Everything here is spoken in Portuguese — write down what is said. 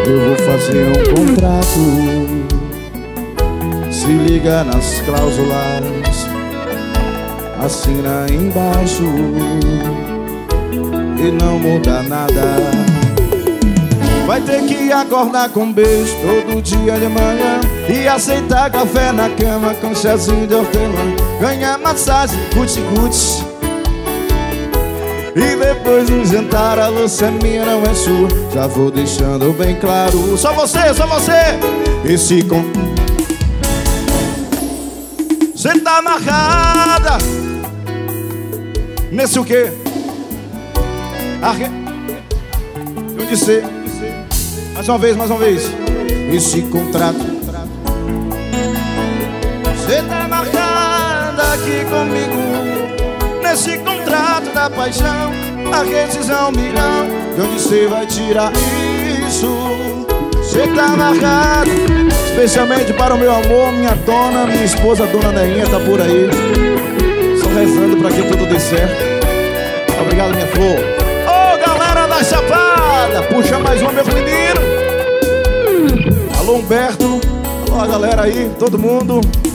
Eu vou fazer um contrato. Se liga nas cláusulas, assina embaixo e não muda nada. Vai ter que acordar com beijo todo dia de manhã e aceitar café na cama com chazinho de hortelã. Ganhar massagem, cuti-cuti, e depois um jantar, a louça é minha, não é sua. Já vou deixando bem claro. Só você, só você. Esse com... Cê tá amarrada nesse o quê? Eu disse. Mais uma vez, mais uma vez. Esse contrato. Cê tá amarrada aqui comigo nesse contrato da paixão. A rescisão milhão. De onde cê vai tirar isso? Cê tá amarrado. Especialmente para o meu amor, minha dona, minha esposa, dona Neinha, tá por aí. Só rezando pra que tudo dê certo. Obrigado, minha flor. Ô, galera da Chapada, puxa mais uma, meus meninos. Alô, Humberto. Alô, a galera aí, todo mundo.